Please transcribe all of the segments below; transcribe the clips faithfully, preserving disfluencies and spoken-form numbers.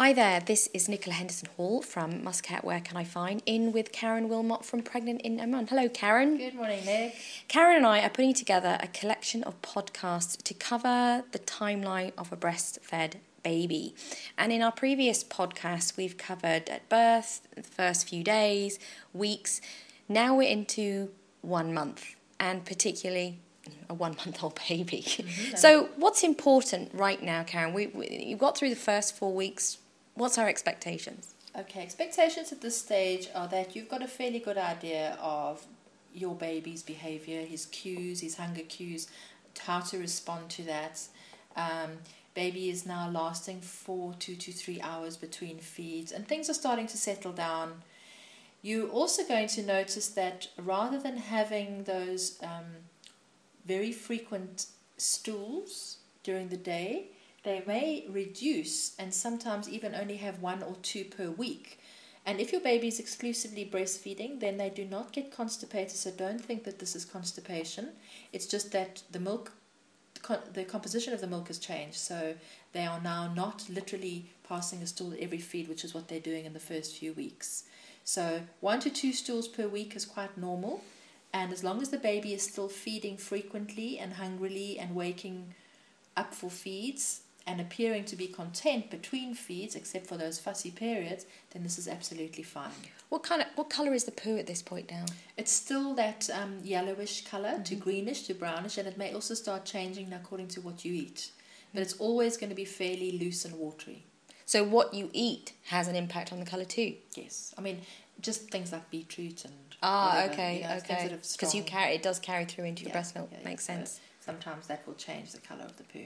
Hi there, this is Nicola Henderson Hall from Muscat Where Can I Find, in with Karen Wilmot from Pregnant in Oman. Hello Karen. Good morning Nick. Karen and I are putting together a collection of podcasts to cover the timeline of a breastfed baby. And in our previous podcast we've covered at birth, the first few days, weeks. Now we're into one month and particularly a one-month-old baby. Mm-hmm. So what's important right now, Karen? We, we you've got through the first four weeks. What's our expectations? Okay, expectations at this stage are that you've got a fairly good idea of your baby's behaviour, his cues, his hunger cues, how to respond to that. Um, baby is now lasting for two to three hours between feeds, and things are starting to settle down. You're also going to notice that rather than having those um, very frequent stools during the day, they may reduce and sometimes even only have one or two per week. And if your baby is exclusively breastfeeding, then they do not get constipated, so don't think that this is constipation. It's just that the milk, the composition of the milk has changed, so they are now not literally passing a stool at every feed, which is what they're doing in the first few weeks. So one to two stools per week is quite normal, and as long as the baby is still feeding frequently and hungrily and waking up for feeds and appearing to be content between feeds, except for those fussy periods, then this is absolutely fine. What kind of what colour is the poo at this point now? It's still that um, yellowish colour, mm-hmm. to greenish to brownish, and it may also start changing according to what you eat. Mm-hmm. But it's always going to be fairly loose and watery. So what you eat has an impact on the colour too? Yes. I mean, just things like beetroot and ah, whatever, okay, you know, okay. Because you carry it does carry through into your yeah, breast milk. yeah, Makes yeah. sense. So sometimes that will change the colour of the poo.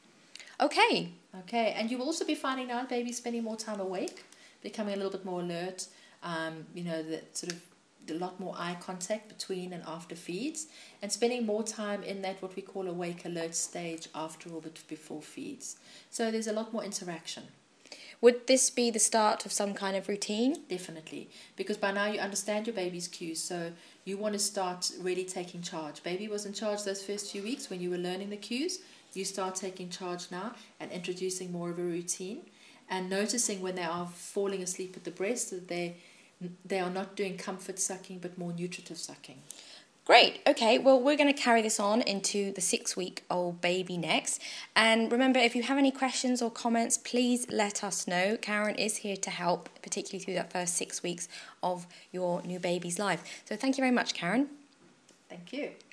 Okay. Okay, and you will also be finding now babies spending more time awake, becoming a little bit more alert. Um, you know, that sort of a lot more eye contact between and after feeds, and spending more time in that what we call awake alert stage after or before feeds. So there's a lot more interaction. Would this be the start of some kind of routine? Definitely, because by now you understand your baby's cues, so you want to start really taking charge. Baby was in charge those first few weeks when you were learning the cues. You start taking charge now and introducing more of a routine, and noticing when they are falling asleep at the breast that they they are not doing comfort sucking but more nutritive sucking. Great. Okay, well, we're going to carry this on into the six-week-old baby next. And remember, if you have any questions or comments, please let us know. Karen is here to help, particularly through that first six weeks of your new baby's life. So thank you very much, Karen. Thank you.